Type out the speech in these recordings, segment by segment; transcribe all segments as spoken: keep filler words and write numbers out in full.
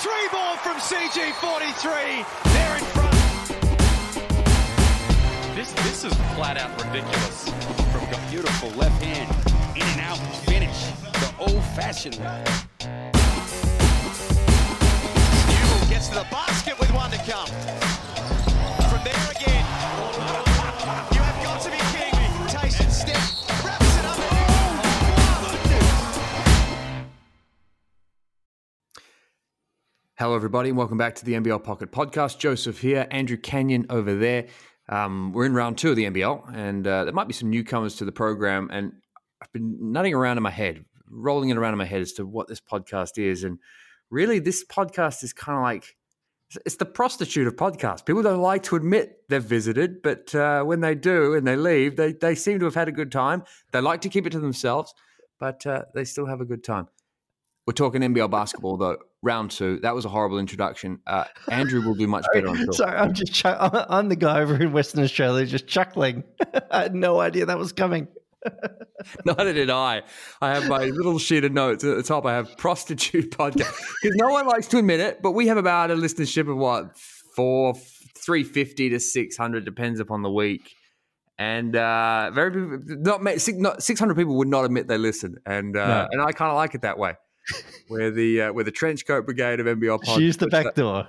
Three ball from C G forty-three. They're in front. This this is flat out ridiculous. From a beautiful left hand, in and out finish, the old-fashioned way. Newell gets to the basket with one to come. From there again. You have got to be kidding me. Tyson step, wraps it up. Oh, goodness. Hello, everybody, and welcome back to the N B L Pocket Podcast. Joseph here, Andrew Canyon over there. Um, we're in round two of the N B L, and uh, there might be some newcomers to the program, and I've been nutting around in my head, rolling it around in my head as to what this podcast is. And really, this podcast is kind of like, it's the prostitute of podcasts. People don't like to admit they've visited, but uh, when they do and they leave, they, they seem to have had a good time. They like to keep it to themselves, but uh, they still have a good time. We're talking N B L basketball, though. Round two. That was a horrible introduction. Uh, Andrew will do much better on talk. Sorry, I'm just ch- I'm the guy over in Western Australia just chuckling. I had no idea that was coming. Neither did I. I have my little sheet of notes at the top. I have prostitute podcast because no one likes to admit it, but we have about a listenership of what four, three fifty to six hundred, depends upon the week. And uh, very not not six hundred people would not admit they listen, and uh, No. and I kind of like it that way. We're the uh, we're the trench coat brigade of N B L podcasts. Use the back door.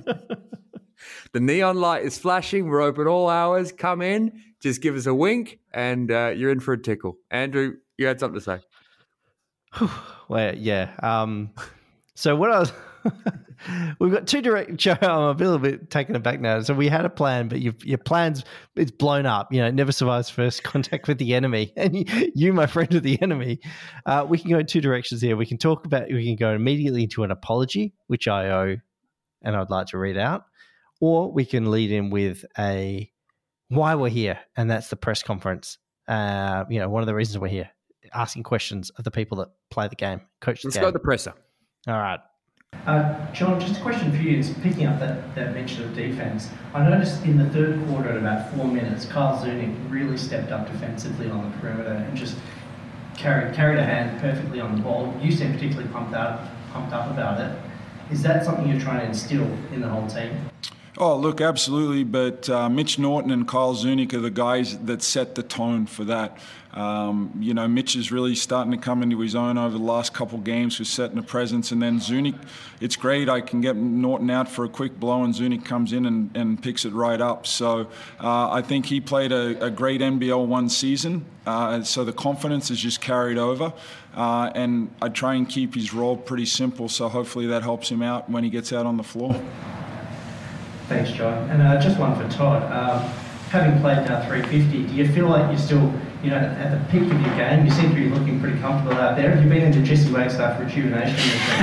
The neon light is flashing. We're open all hours. Come in, just give us a wink, and uh, you're in for a tickle. Andrew, you had something to say. Well, yeah. Um, so what I was, we've got two direct. Joe, I'm a little bit taken aback now. So we had a plan, but your your plans it's blown up. You know, it never survives first contact with the enemy, and you, you my friend, are the enemy. Uh, we can go in two directions here. We can talk about. We can go immediately into an apology, which I owe, and I'd like to read out, or we can lead in with a why we're here, and that's the press conference. Uh, you know, one of the reasons we're here, asking questions of the people that play the game, coach the Let's game. go with the presser. All right. Uh, John, just a question for you. It's picking up that, that mention of defense. I noticed in the third quarter at about four minutes, Kyle Zunic really stepped up defensively on the perimeter and just carried carried a hand perfectly on the ball. You seem particularly pumped out, pumped up about it. Is that something you're trying to instill in the whole team? Oh, look, absolutely. But uh, Mitch Norton and Kyle Zunic are the guys that set the tone for that. Um, you know, Mitch is really starting to come into his own over the last couple of games with setting a presence. And then Zunic, it's great. I can get Norton out for a quick blow and Zunic comes in and, and picks it right up. So uh, I think he played a, a great N B L one season. Uh, so the confidence is just carried over. Uh, and I try and keep his role pretty simple. So hopefully that helps him out when he gets out on the floor. Thanks, John. And uh, just one for Todd. Um, having played now three fifty, do you feel like you're still, you know, at the peak of your game? You seem to be looking pretty comfortable out there. Have you been into Jesse Wagstaff rejuvenation?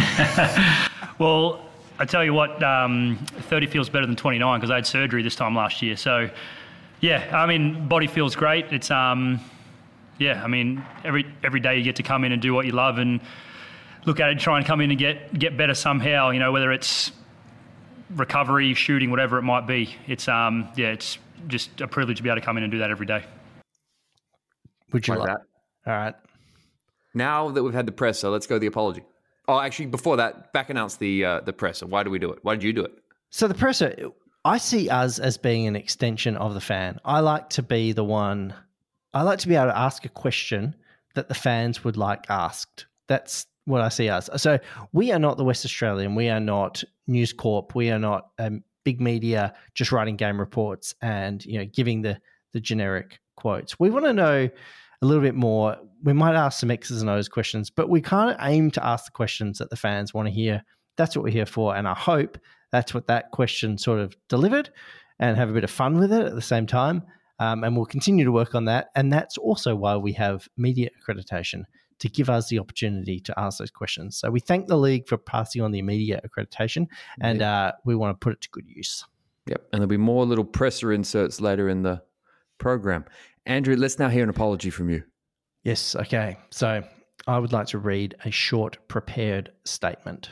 Well, I tell you what, um, thirty feels better than twenty-nine because I had surgery this time last year. So, yeah, I mean, body feels great. It's, um, yeah, I mean, every every day you get to come in and do what you love and look at it, try and come in and get get better somehow. You know, whether it's recovery, shooting, whatever it might be. It's um yeah, it's just a privilege to be able to come in and do that every day. Would you Like like that. All right. Now that we've had the presser, let's go the apology. Oh, actually, before that, back announce the uh, the presser. Why do we do it? Why did you do it? So the presser, I see us as being an extension of the fan. I like to be the one, I like to be able to ask a question that the fans would like asked. That's what I see us. So we are not the West Australian. We are not News Corp. We are not um, big media just writing game reports and, you know, giving the the generic quotes. We want to know a little bit more. We might ask some X's and O's questions, but we kind of aim to ask the questions that the fans want to hear. That's what we're here for. And I hope that's what that question sort of delivered and have a bit of fun with it at the same time. Um, and we'll continue to work on that. And that's also why we have media accreditation, to give us the opportunity to ask those questions. So we thank the league for passing on the immediate accreditation, and Yeah. uh, we want to put it to good use. Yep. And there'll be more little presser inserts later in the program. Andrew, let's now hear an apology from you. Yes, okay. So I would like to read a short prepared statement.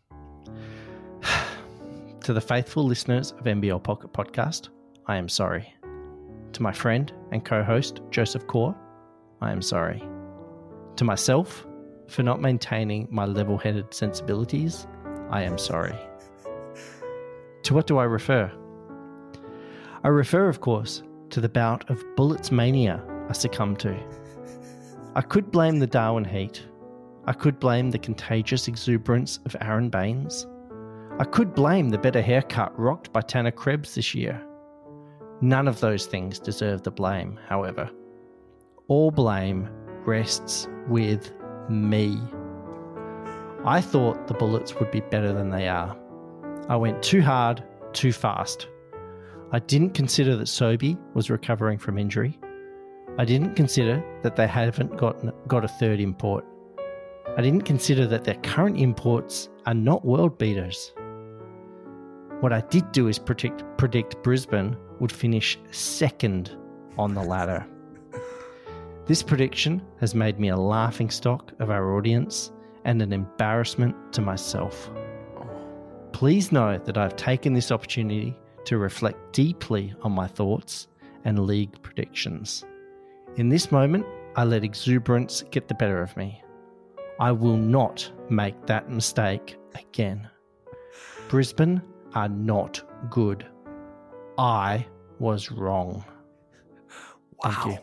To the faithful listeners of N B L Pocket Podcast, I am sorry. To my friend and co-host, Joseph Kaur, I am sorry. To myself, for not maintaining my level-headed sensibilities, I am sorry. To what do I refer? I refer, of course, to the bout of Bullets mania I succumbed to. I could blame the Darwin heat. I could blame the contagious exuberance of Aaron Baines. I could blame the better haircut rocked by Tanner Krebs this year. None of those things deserve the blame, however. All blame rests with me. I thought the Bullets would be better than they are. I went too hard, too fast. I didn't consider that Sobey was recovering from injury. I didn't consider that they haven't gotten, got a third import. I didn't consider that their current imports are not world beaters. What I did do is predict, predict Brisbane would finish second on the ladder. This prediction has made me a laughingstock of our audience and an embarrassment to myself. Please know that I've taken this opportunity to reflect deeply on my thoughts and league predictions. In this moment, I let exuberance get the better of me. I will not make that mistake again. Brisbane are not good. I was wrong. Wow. Thank you.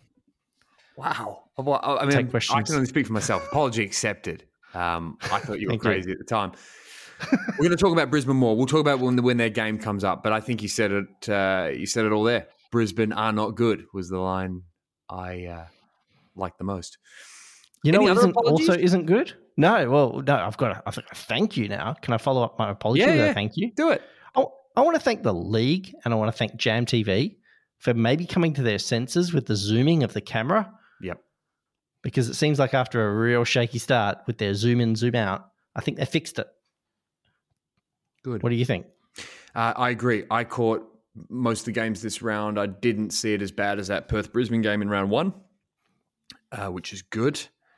Wow. Well, I mean, Take I questions. can only speak for myself. Apology accepted. Um, I thought you were Thank you. crazy at the time. We're going to talk about Brisbane more. We'll talk about when, when their game comes up. But I think you said it. Uh, you said it all there. Brisbane are not good was the line I uh, liked the most. You know Any what other isn't, apologies? also isn't good? No, well, no, I've got a, I've got a thank you now. Can I follow up my apology Yeah, with yeah. a thank you? Do it. I, I want to thank the league and I want to thank Jam T V for maybe coming to their senses with the zooming of the camera, Yep. because it seems like after a real shaky start with their zoom in, zoom out, I think they fixed it. Good. What do you think? Uh, I agree. I caught most of the games this round. I didn't see it as bad as that Perth-Brisbane game in round one, uh, which is good.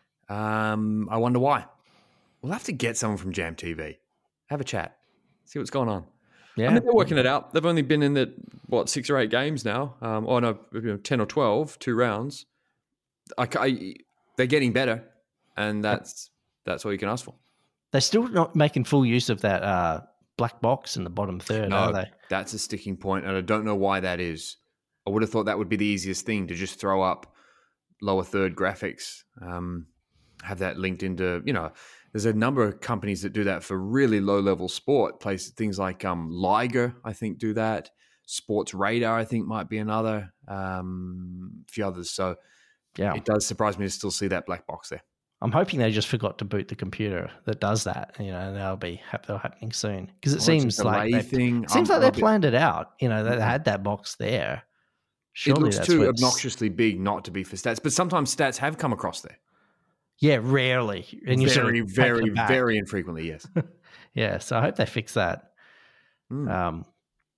Um, I wonder why. We'll have to get someone from Jam T V. Have a chat. See what's going on. Yeah. I mean, they're working it out. They've only been in the, what, six or eight games now. Um, oh, no, you know, ten or twelve, two rounds. I, I, they're getting better, and that's that's all you can ask for. They're still not making full use of that uh, black box in the bottom third, No, are they? that's a sticking point, and I don't know why that is. I would have thought that would be the easiest thing, to just throw up lower third graphics, um, have that linked into, you know, there's a number of companies that do that for really low-level sport. Places, things like um, Liger, I think, do that. Sports Radar, I think, might be another. Um, a few others. So Yeah. it does surprise me to still see that black box there. I'm hoping they just forgot to boot the computer that does that. You know, and that'll be that'll happening soon because it Or it's a seems like delay they, thing. it seems I'm- like they I'm a bit- planned it out. You know, they had that box there. Surely it looks that's too what it's- obnoxiously big not to be for stats, but sometimes stats have come across there. Yeah, rarely. And you sort of very, take very, them back. very infrequently, yes. Yeah, so I hope they fix that. Mm. Um,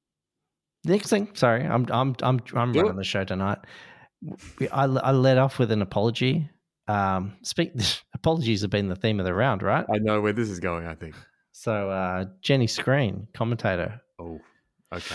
next thing, sorry, I'm I'm I'm I'm Do running it. the show tonight. We- I I led off with an apology. Um, speak. Apologies have been the theme of the round, right? I know where this is going, I think. So uh, Jenny Screen, commentator, Oh, okay.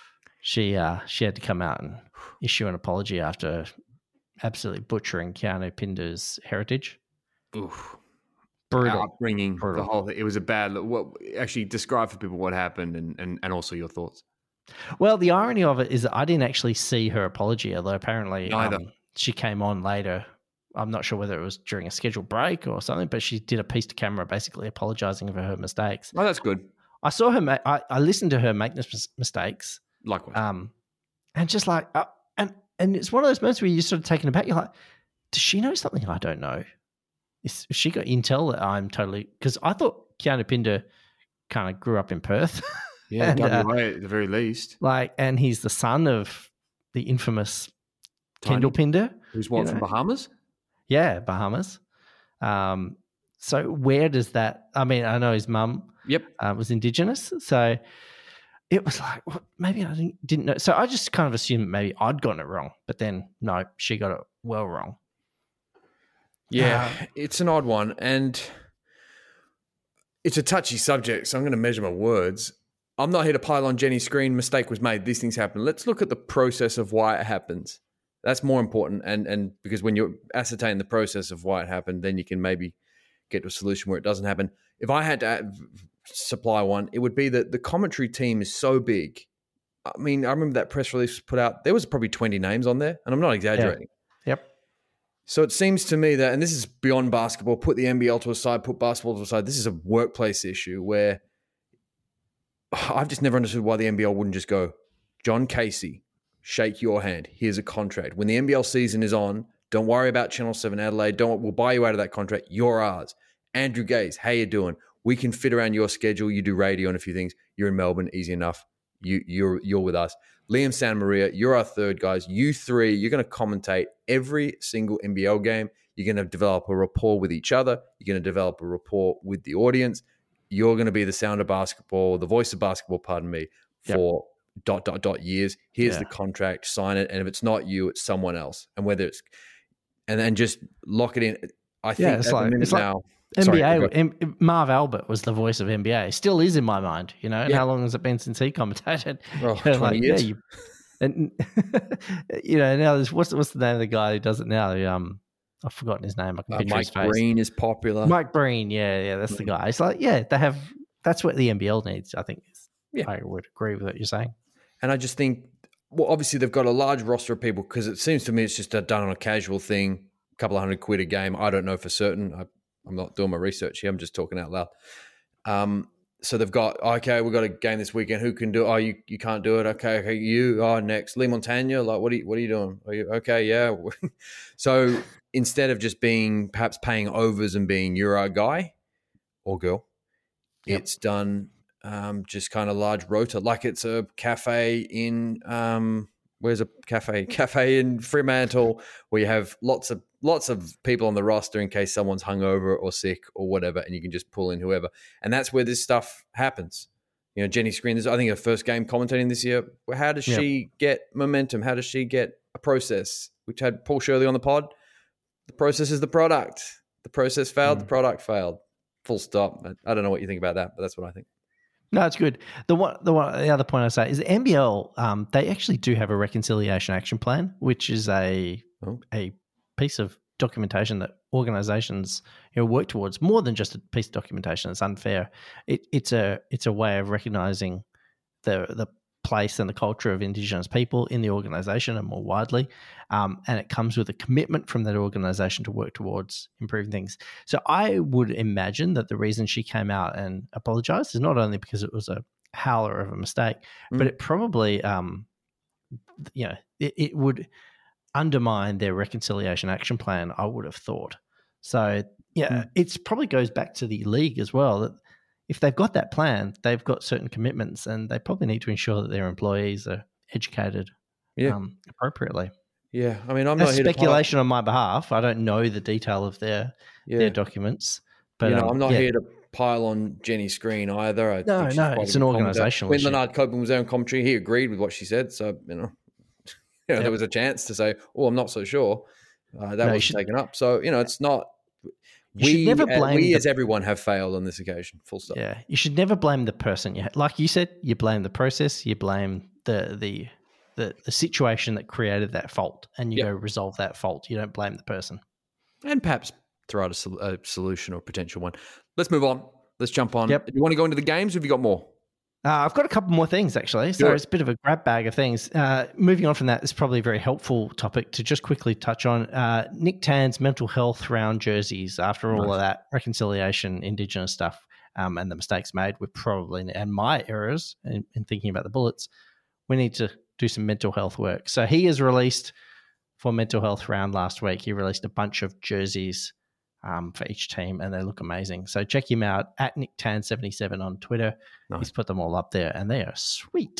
she uh, she had to come out and issue an apology after absolutely butchering Keanu Pinder's heritage. Oof. Brutal. Upbringing, Brutal. the whole thing. It was a bad look. What, actually, describe for people what happened and, and, and also your thoughts. Well, the irony of it is that I didn't actually see her apology, although apparently Neither. um, she came on later. I'm not sure whether it was during a scheduled break or something, but she did a piece to camera basically apologizing for her mistakes. Oh, that's good. I saw her, ma- I, I listened to her make those mis- mistakes, Likewise. um, and just like, uh, and and it's one of those moments where you're sort of taken aback. You're like, does she know something I don't know? Is, has she got intel that I'm totally, because I thought Keanu Pinder kind of grew up in Perth. yeah, and, uh, W A at the very least. Like, and he's the son of the infamous Tiny. Kendall Pinder. Who's what, you from know. Bahamas? Yeah, Bahamas. Um, so where does that? I mean, I know his mum Yep. uh, was Indigenous, so it was like, well, maybe I didn't, didn't know. So I just kind of assumed maybe I'd gotten it wrong, but then no, she got it well wrong. Yeah, it's an odd one. And it's a touchy subject, so I'm going to measure my words. I'm not here to pile on Jenny Screen. Mistake was made. These things happen. Let's look at the process of why it happens. That's more important. And and because when you ascertain the process of why it happened, then you can maybe get to a solution where it doesn't happen. If I had to supply one, it would be that the commentary team is so big. I mean, I remember that press release was put out. There was probably twenty names on there, and I'm not exaggerating. Yeah. Yep. So it seems to me that, and this is beyond basketball, put the N B L to a side, put basketball to a side. This is a workplace issue where I've just never understood why the N B L wouldn't just go, John Casey, shake your hand. Here's a contract. When the N B L season is on, don't worry about Channel seven Adelaide. Don't, we'll buy you out of that contract. You're ours. Andrew Gaze, how you doing? We can fit around your schedule. You do radio and a few things. You're in Melbourne, easy enough. You, you're you're with us. Liam Santa Maria, you're our third guys. You three, you're going to commentate every single N B L game. You're going to develop a rapport with each other. You're going to develop a rapport with the audience. You're going to be the sound of basketball, the voice of basketball, pardon me, for yep. dot, dot, dot years. Here's yeah. the contract, sign it. And if it's not you, it's someone else. And whether it's, and then just lock it in. I think yeah, it's at like, the minute it's now. Like- N B A, M- Marv Albert was the voice of N B A. Still is in my mind, you know. And yeah. how long has it been since he commentated? Oh, you know, twenty like, years. Yeah, you, and you know, now there's what's what's the name of the guy who does it now? Um, I've forgotten his name. I can uh, picture Mike his face. Breen is popular. Mike Breen, yeah, yeah, that's the guy. It's like, yeah, they have. That's what the N B L needs. I think. Yeah, I would agree with what you're saying. And I just think, well, obviously they've got a large roster of people because it seems to me it's just a done on a casual thing, a couple of hundred quid a game. I don't know for certain. I, I'm not doing my research here. I'm just talking out loud. Um, so they've got, okay, we've got a game this weekend. Who can do it? Oh, you, you can't do it. Okay, okay, you. Oh, next. Lee Montagna, like, what are you, what are you doing? Are you, okay, yeah. So instead of just being, perhaps paying overs and being you're our guy or girl, yep. it's done um, just kind of large rota. Like it's a cafe in, um, where's a cafe? Cafe in Fremantle where you have lots of lots of people on the roster in case someone's hungover or sick or whatever, and you can just pull in whoever. And that's where this stuff happens. You know, Jenny Screen, this I think her first game commentating this year. How does yeah. she get momentum? How does she get a process? We had Paul Shirley on the pod. The process is the product. The process failed. Mm. The product failed. Full stop. I don't know what you think about that, but that's what I think. No, it's good. The one, the one, the other point I say is the N B L. Um, they actually do have a reconciliation action plan, which is a oh. a piece of documentation that organisations you know work towards. More than just a piece of documentation that's unfair. It, it's a it's a way of recognising the the place and the culture of Indigenous people in the organisation and more widely. Um, and it comes with a commitment from that organisation to work towards improving things. So I would imagine that the reason she came out and apologised is not only because it was a howler of a mistake, mm. but it probably, um, you know, it, it would undermine their reconciliation action plan, I would have thought. So, yeah, mm. it probably goes back to the league as well, that if they've got that plan, they've got certain commitments and they probably need to ensure that their employees are educated yeah. um, appropriately. Yeah, I mean, I'm That's not here speculation to on my behalf. I don't know the detail of their yeah. their documents, but you know, um, I'm not yeah. here to pile on Jenny Screen either. I no, no, it's an organisational When issue. Leonard Copeland was there in commentary, he agreed with what she said. So you know, you know yep. there was a chance to say, "Oh, I'm not so sure." Uh, that no, was should, taken up. So you know, it's not. You we never blame we the, as everyone have failed on this occasion. Full stop. Yeah, you should never blame the person. You like you said, you blame the process. You blame the the the, the situation that created that fault, and you yep. go resolve that fault. You don't blame the person. And perhaps throw out a, sol- a solution or potential one. Let's move on. Let's jump on. Yep. Do you want to go into the games? Or have you got more? Uh, I've got a couple more things, actually. So Sure. It's a bit of a grab bag of things. Uh, moving on from that, it's probably a very helpful topic to just quickly touch on. Uh, Nick Tan's mental health round jerseys, after all Nice. of that reconciliation, Indigenous stuff, um, and the mistakes made, we're probably, and my errors in, in thinking about the Bullets, we need to do some mental health work. So he has released, for mental health round last week, he released a bunch of jerseys Um, for each team, and they look amazing. So check him out at Nick Tan seventy-seven on Twitter. Nice. He's put them all up there, and they are sweet.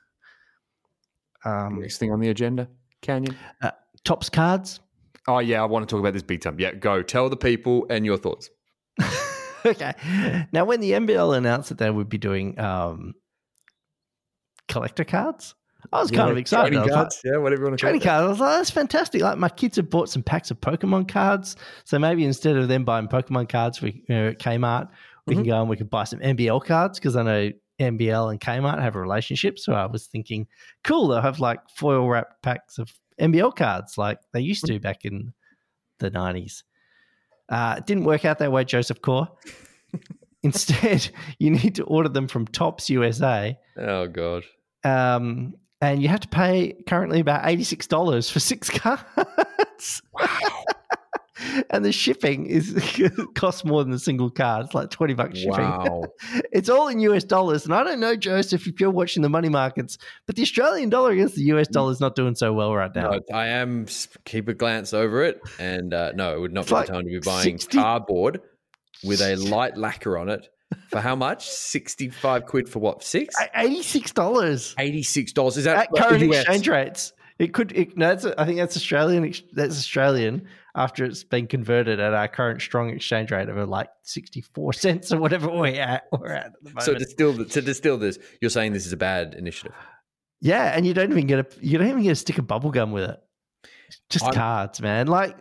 Um, Next thing on the agenda, Canyon. Uh, Topps cards. Oh yeah, I want to talk about this big time. Yeah, go tell the people and your thoughts. Okay. Now, when the N B L announced that they would be doing um, collector cards, I was yeah, kind of excited. Trading I was cards, like, yeah, whatever you want to call Trading it. cards. I was like, that's fantastic. Like my kids have bought some packs of Pokemon cards, so maybe instead of them buying Pokemon cards, we you know, at Kmart, we Mm-hmm. can go and we can buy some N B L cards because I know N B L and Kmart have a relationship. So I was thinking, cool, they'll have like foil wrapped packs of N B L cards like they used to back in the nineties. Uh, it didn't work out that way, Joseph Core. Instead, you need to order them from Tops U S A. Oh, God. Um, and you have to pay currently about eighty-six dollars for six cards. Wow. And the shipping is costs more than a single card. It's like twenty bucks shipping. Wow. It's all in U S dollars. And I don't know, Joseph, if you're watching the money markets, but the Australian dollar against the U S dollar is not doing so well right now. No, I am keep a glance over it. And uh, no, it would not It's be like the time to be buying sixty cardboard with a light lacquer on it. For how much? sixty-five quid for what? Six? eighty-six dollars. eighty-six dollars. Is that At current U S? exchange rates. It could, it, no, that's, I think that's Australian. ex- That's Australian after it's been converted at our current strong exchange rate of like sixty-four cents or whatever we're at, we're at, at the moment. So distill, to distill this, you're saying this is a bad initiative? Yeah, and you don't even get a you don't even get a stick of bubble gum with it. Just I'm- cards, man. Like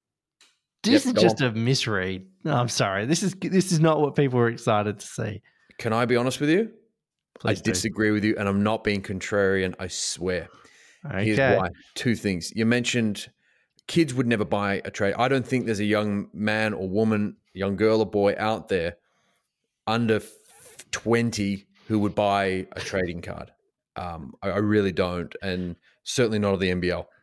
this Yep, is go just a misread. No, I'm sorry. This is this is not what people were excited to see. Can I be honest with you? Please I do. disagree with you, and I'm not being contrarian, I swear. Here's Okay. why. Two things. You mentioned kids would never buy a trade. I don't think there's a young man or woman, young girl or boy out there under twenty who would buy a trading card. Um, I, I really don't, and certainly not of the N B L.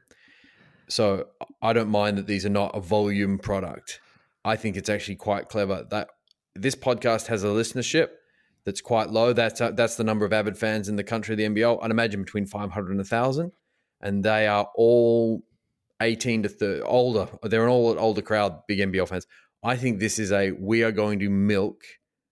So I don't mind that these are not a volume product. I think it's actually quite clever that this podcast has a listenership that's quite low. That's uh, that's the number of avid fans in the country of the N B L. I'd imagine between five hundred and one thousand, and they are all eighteen to thirty, older. They're an all older crowd, big N B L fans. I think this is a we are going to milk,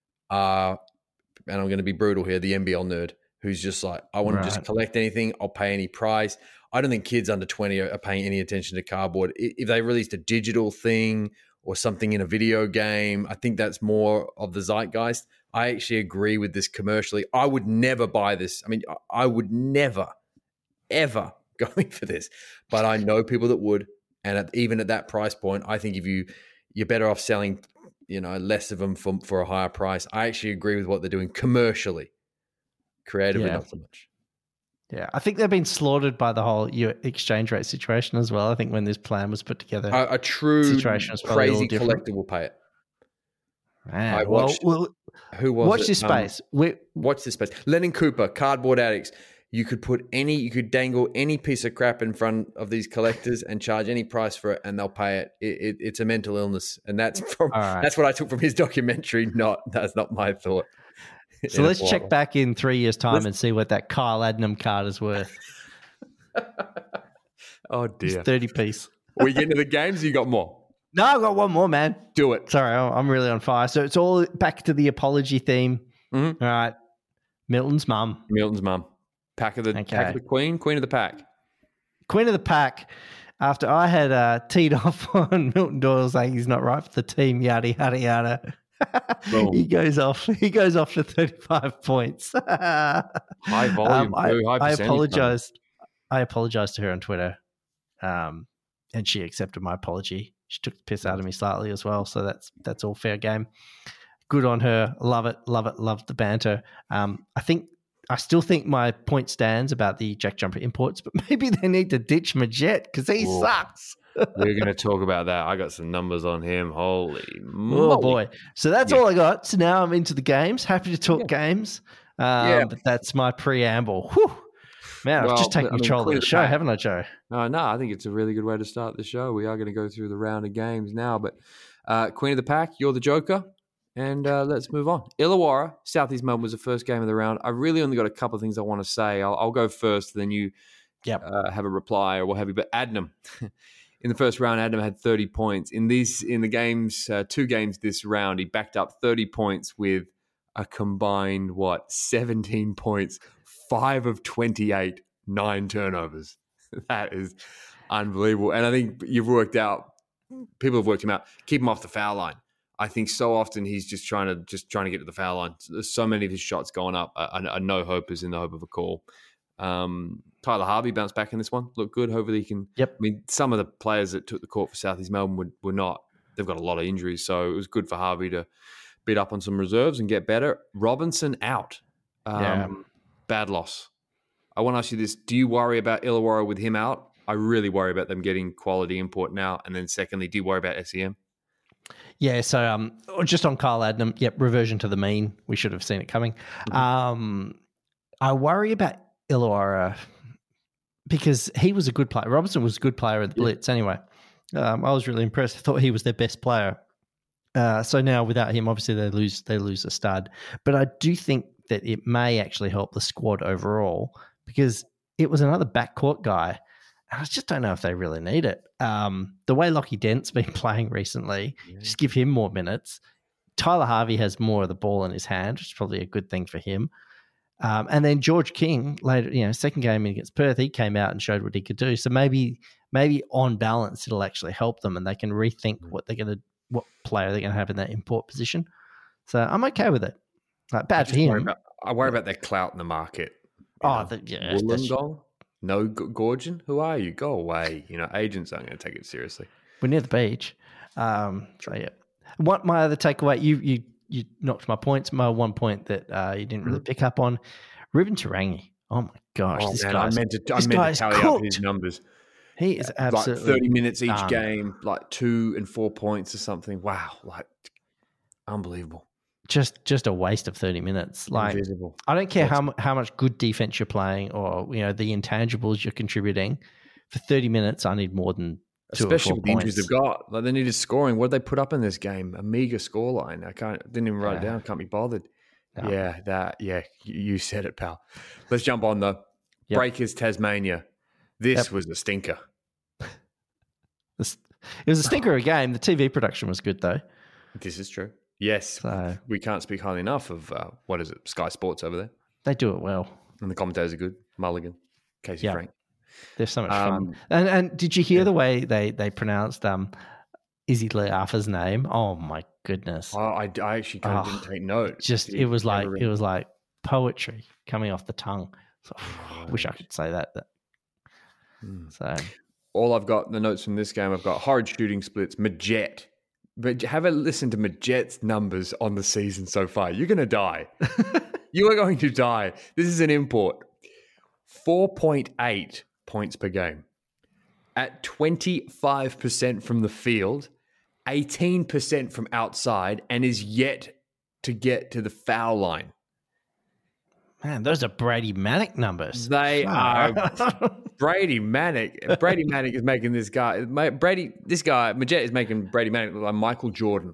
uh, and I'm going to be brutal here, the N B L nerd who's just like, I want to just Right. collect anything. I'll pay any price. I don't think kids under twenty are, are paying any attention to cardboard. I- If they released a digital thing or something in a video game, I think that's more of the zeitgeist. I actually agree with this commercially. I would never buy this. I mean, I- I would never, ever go in for this. But I know people that would. And at, even at that price point, I think if you, you're better off selling, you know, less of them for, for a higher price. I actually agree with what they're doing commercially. Creatively, Yeah. not so much. Yeah, I think they've been slaughtered by the whole U- exchange rate situation as well. I think when this plan was put together, A, a true Situation is probably crazy all different. collector will pay it. man, I well, watched- well, Who was watch it? this Um, space. We, Watch this space. Lennon Cooper, Cardboard Addicts. You could put any, you could dangle any piece of crap in front of these collectors and charge any price for it, and they'll pay it. it, it it's a mental illness, and that's from All right. that's what I took from his documentary. Not that's not my thought. so in a let's check bottle. back in three years' time Let's- and see what that Kyle Adnam card is worth. Oh It's dear. thirty piece. we get into the games. You got more. No, I've got one more, man. Do it. Sorry, I'm I'm really on fire. So it's all back to the apology theme. Mhm. All right. Milton's mum, Milton's mum. Pack of the Okay. pack of the queen, queen of the pack. Queen of the Pack. After I had uh, teed off on Milton Doyle saying he's not right for the team, yada yada yada. Boom. he goes off. He goes off to thirty-five points. High volume, I, too, high I percentage, apologized. I apologized to her on Twitter, um, and she accepted my apology. She took the piss out of me slightly as well, so that's that's all fair game. Good on her. Love it. Love it. Love the banter. Um, I think I still think my point stands about the Jack Jumper imports, but maybe they need to ditch Majet because he Whoa. sucks. We're going to talk about that. I got some numbers on him. Holy Oh moly. boy! So that's Yeah. all I got. So now I'm into the games. Happy to talk games. Um, Yeah. But that's my preamble. Whew. Man, Well, I've just taken I mean, control of clear the the show, pack. haven't I, Joe? No, no, I think it's a really good way to start the show. We are going to go through the round of games now, but uh, Queen of the Pack, you're the Joker, and uh, let's move on. Illawarra, Southeast Melbourne was the first game of the round. I really only got a couple of things I want to say. I'll, I'll go first, then you Yep. uh, have a reply or what have you. But Adnam, in the first round, Adnam had thirty points. In these, in the games, uh, two games this round, he backed up thirty points with a combined, what, seventeen points, five of twenty-eight, nine turnovers. That is unbelievable. And I think you've worked out, people have worked him out, keep him off the foul line. I think so often he's just trying to just trying to get to the foul line. There's so many of his shots going up. A, a, a no hope is in the hope of a call. Um, Tyler Harvey bounced back in this one. Looked good. Hopefully he can. Yep. I mean, some of the players that took the court for Southeast Melbourne were, were not. They've got a lot of injuries, so it was good for Harvey to beat up on some reserves and get better. Robinson out. Um, Yeah. Bad loss. I want to ask you this. Do you worry about Illawarra with him out? I really worry about them getting quality import now. And then secondly, do you worry about S E M? Yeah, so um, just on Kyle Adnam, yep, reversion to the mean. We should have seen it coming. Mm-hmm. Um, I worry about Illawarra because he was a good player. Robertson was a good player at the Blitz yeah. anyway. Um, I was really impressed. I thought he was their best player. Uh, so now without him, obviously they lose they lose a stud. But I do think that it may actually help the squad overall because it was another backcourt guy. And I just don't know if they really need it. Um, the way Lockie Dent's been playing recently, yeah. just give him more minutes. Tyler Harvey has more of the ball in his hand, which is probably a good thing for him. Um, and then George King, later, you know, second game against Perth, he came out and showed what he could do. So maybe, maybe on balance, it'll actually help them, and they can rethink what they're going to, what player they're going to have in that import position. So I'm okay with it. Like, bad for him. Worry about, I worry about their clout in the market. Oh, the, yeah, Wollongong? No, Gorgon, who are you? Go away. You know, agents aren't going to take it seriously. We're near the beach. Um, so, yeah. What my other takeaway, you you you knocked my points. My one point that uh, you didn't really pick up on, Ruben Tarangi. Oh, my gosh. Oh, this man, guy's, I meant to, I this meant to tally cooked. up his numbers. He is absolutely like thirty minutes each done. game, like two and four points or something. Wow. Like, unbelievable. Just just a waste of thirty minutes. Like, Invisible. I don't care how how much good defense you're playing or, you know, the intangibles you're contributing. For thirty minutes, I need more than two Especially or four with the points. injuries they've got. Like, they needed scoring. What did they put up in this game? A meager scoreline. I can't didn't even write Yeah. it down. Can't be bothered. No. Yeah, that. Yeah, you, you said it, pal. Let's jump on the Yep. Breakers Tasmania. This Yep. was a stinker. It was a stinker of a game. The T V production was good, though. This is true. Yes, So we can't speak highly enough of uh, what is it, Sky Sports over there, they do it well. and the commentators are good. Mulligan, Casey Yeah. Frank. They're so much Um, fun. And and did you hear the way they they pronounced um Izzy Le'afa's name? Oh my goodness! Oh, I, I actually kind of Oh, didn't take note. Just Did it was he like ever- it was like poetry coming off the tongue. So, I wish I could say that. that. Hmm. So All I've got the notes from this game. I've got horrid shooting splits. Majet, but have a listen to Majet's numbers on the season so far. You're going to die. You are going to die. This is an import. four point eight points per game at twenty-five percent from the field, eighteen percent from outside, and is yet to get to the foul line. man, those are Brady Manic numbers. They Fuck. are Brady Manic. Brady Manic is making this guy, Brady, this guy, Majet is making Brady Manic look like Michael Jordan.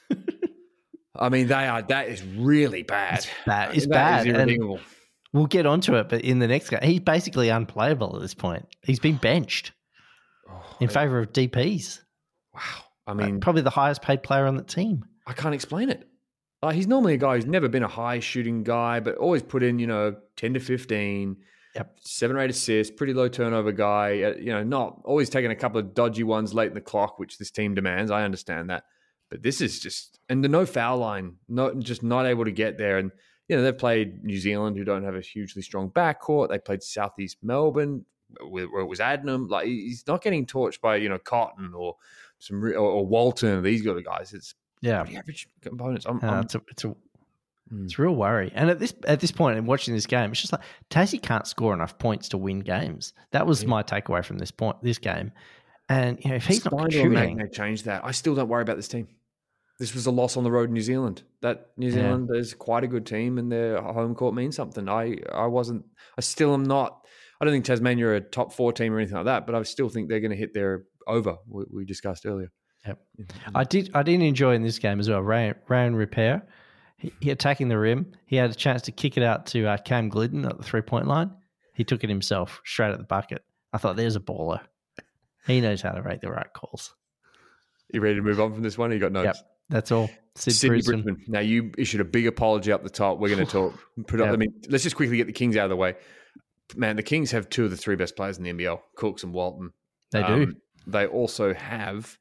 I mean, they are, that is really bad. It's bad. It's That bad. is And irredeemable. we'll get onto it, but in the next game, he's basically unplayable at this point. He's been benched in favour of D Ps. Wow. I mean, Probably the highest paid player on the team. I can't explain it. Like, he's normally a guy who's never been a high shooting guy, but always put in, you know, ten to fifteen, Yep. seven or eight assists, pretty low turnover guy. Uh, you know, not always taking a couple of dodgy ones late in the clock, which this team demands. I understand that. But this is just, and the no foul line, not just not able to get there. And, you know, they've played New Zealand, who don't have a hugely strong backcourt. They played Southeast Melbourne, where, where it was Adnam. Like, he's not getting torched by, you know, Cotton or some or, or Walton. These other guys. It's Yeah. pretty average components. I'm, Uh, I'm it's a it's a Mm. it's a real worry. And at this at this point in watching this game, it's just like Tassie can't score enough points to win games. That was my takeaway from this point this game. And you know, if he's not Steindl and contributing, Magno changed that. I still don't worry about this team. This was a loss on the road in New Zealand. That New Zealand is quite a good team, and their home court means something. I I wasn't. I still am not. I don't think Tasmania are a top four team or anything like that, but I still think they're going to hit their over we, we discussed earlier. Yep. I did I did enjoy in this game as well. Ryan, Ryan Repair, he, he attacking the rim. He had a chance to kick it out to uh, Cam Glidden at the three point line. He took it himself straight at the bucket. I thought, there's a baller. He knows how to make the right calls. You ready to move on from this one? Or you got notes? Yep, that's all. Sid Sydney Brisbane. Brisbane. Now you issued a big apology up the top. We're going to talk. Put up. Yep. I mean, let's just quickly get the Kings out of the way. Man, the Kings have two of the three best players in the N B L, Cooks and Walton. They do. Um, they also have,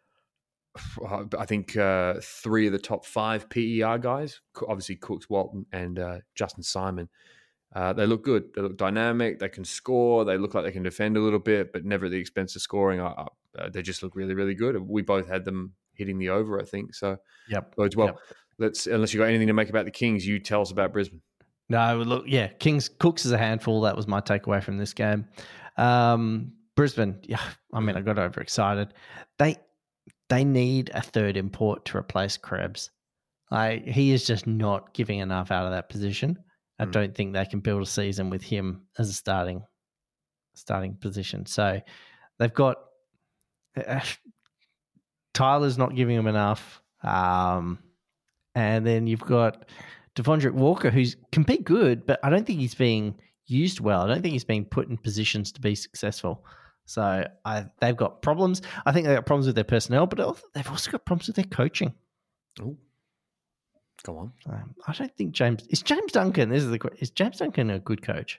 I think, uh, three of the top five P E R guys. Obviously, Cooks, Walton, and uh, Justin Simon. Uh, they look good. They look dynamic. They can score. They look like they can defend a little bit, but never at the expense of scoring. Uh, uh, they just look really, really good. We both had them hitting the over, I think. So, Yep. bodes well. Yep. Let's, unless you got anything to make about the Kings, you tell us about Brisbane. No, look, yeah, Kings Cooks is a handful. That was my takeaway from this game. Um, Brisbane, yeah, I mean, I got overexcited. They they need a third import to replace Krebs. Like, he is just not giving enough out of that position. I Mm. don't think they can build a season with him as a starting starting position. So they've got uh, Tyler's not giving them enough, um, and then you've got Devondrick Walker, who's can be good, but I don't think he's being used well. I don't think he's being put in positions to be successful. So I, they've got problems. I think they've got problems with their personnel, but also, they've also got problems with their coaching. Oh, go on. Um, I don't think James is James Duncan. This is the is James Duncan a good coach?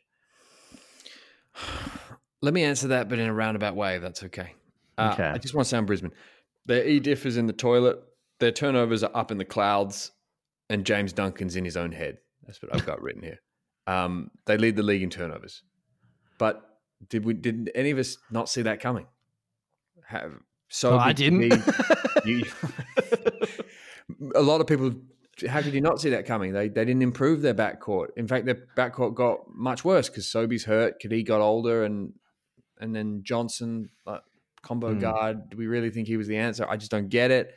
Let me answer that, but in a roundabout way, if that's okay. Uh, Okay. I just want to say on Brisbane, their E-diff is in the toilet, their turnovers are up in the clouds, and James Duncan's in his own head. That's what I've got written here. Um, they lead the league in turnovers. But did we? Did any of us not see that coming? Have, so Oh, I didn't. you, a lot of people, how could you not see that coming? They they didn't improve their backcourt. In fact, their backcourt got much worse because Sobey's hurt, Kadee got older, and and then Johnson, like, combo Mm. guard. Do we really think he was the answer? I just don't get it.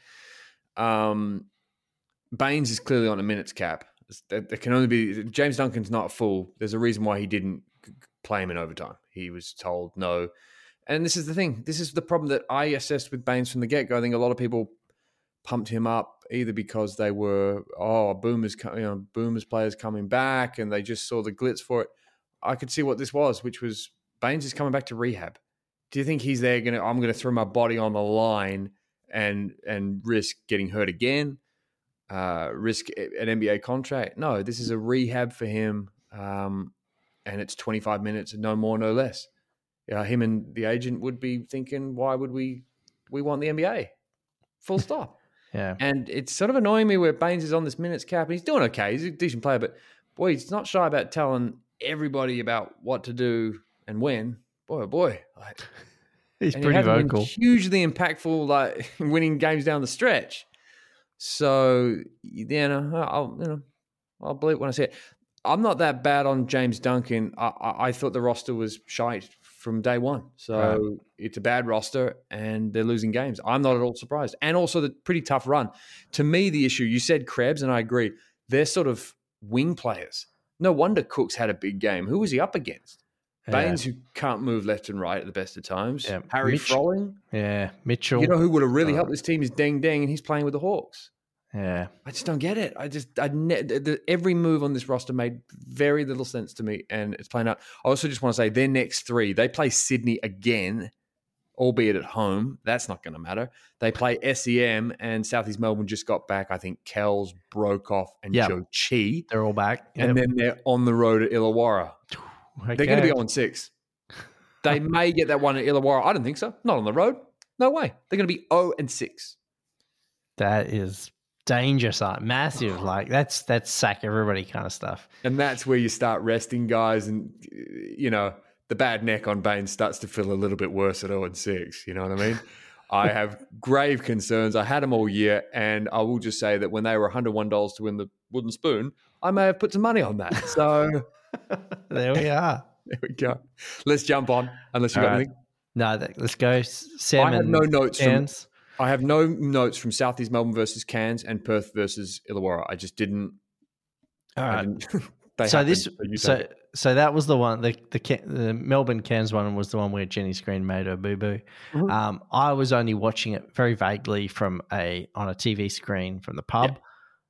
Um, Baines is clearly on a minutes cap. There, there can only be James Duncan's not a fool. There's a reason why he didn't play him in overtime. He was told no. And this is the thing. This is the problem that I assessed with Baines from the get-go. I think a lot of people pumped him up either because they were, oh, Boomers, you know, Boomers players coming back, and they just saw the glitz for it. I could see what this was, which was Baines is coming back to rehab. Do you think he's there going to, I'm going to throw my body on the line and and risk getting hurt again, uh, risk an N B A contract? No, this is a rehab for him, um, and it's twenty-five minutes, no more, no less. Yeah, him and the agent would be thinking, why would we we want the N B A? Full stop. Yeah. And it's sort of annoying me where Baines is on this minutes cap, and he's doing okay. He's a decent player, but boy, he's not shy about telling everybody about what to do and when. Boy, oh boy. Like, He's and pretty he hasn't been vocal. hugely impactful, like winning games down the stretch. So, you know, I'll, you know, I'll believe it when I see it. I'm not that bad on James Duncan. I, I, I thought the roster was shite from day one. So Right. it's a bad roster and they're losing games. I'm not at all surprised. And also the pretty tough run. To me, the issue, you said Krebs, and I agree, they're sort of wing players. No wonder Cooks had a big game. Who was he up against? Baines, who can't move left and right at the best of times. Yeah. Harry Mitch- Froling. Yeah. Mitchell. You know who would have really Oh. helped this team is Deng Deng, and he's playing with the Hawks. yeah. I just don't get it. I just, I ne- the, the, every move on this roster made very little sense to me, and it's playing out. I also just want to say their next three, they play Sydney again, albeit at home. That's not going to matter. They play S E M, and Southeast Melbourne just got back. I think Kells, Brokoff, and Yep. Joe Chi. They're all back. And then they're on the road at Illawarra. Okay. They're going to be on six. They may get that one at Illawarra. I don't think so. Not on the road. No way. They're going to be zero and six. That is dangerous, like, massive. Like, that's that's sack everybody kind of stuff. And that's where you start resting guys, and, you know, the bad neck on Baines starts to feel a little bit worse at zero and six. You know what I mean? I have grave concerns. I had them all year, and I will just say that when they were one hundred one dollars to win the wooden spoon, I may have put some money on that. So There we are. there we go. Let's jump on, unless you All got right. anything. No, that, let's go. Sam I have and no notes from Cairns. I have no notes from Southeast Melbourne versus Cairns and Perth versus Illawarra. I just didn't. All I right. didn't they So happened, this, you so take it. so that was the one. The the, Ca- the Melbourne Cairns one was the one where Jenny Screen made her boo boo. Mhm. Um, I was only watching it very vaguely from a on a T V screen from the pub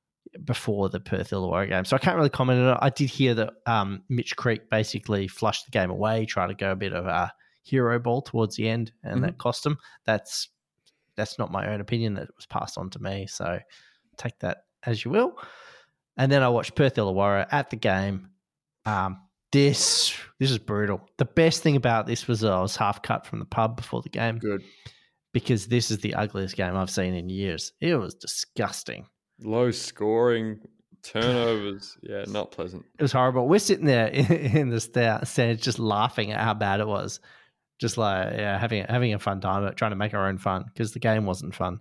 before the Perth Illawarra game, so I can't really comment on it. I did hear that um, Mitch Creek basically flushed the game away, tried to go a bit of a hero ball towards the end, and Mm-hmm. that cost him. That's that's not my own opinion. That was passed on to me, so take that as you will. And then I watched Perth Illawarra at the game. Um, this this is brutal. The best thing about this was that I was half cut from the pub before the game Good. because this is the ugliest game I've seen in years. It was disgusting. Low scoring, turnovers. Yeah, not pleasant. It was horrible. We're sitting there in, in the sta- stands just laughing at how bad it was. Just like, yeah, having, having a fun time, trying to make our own fun because the game wasn't fun.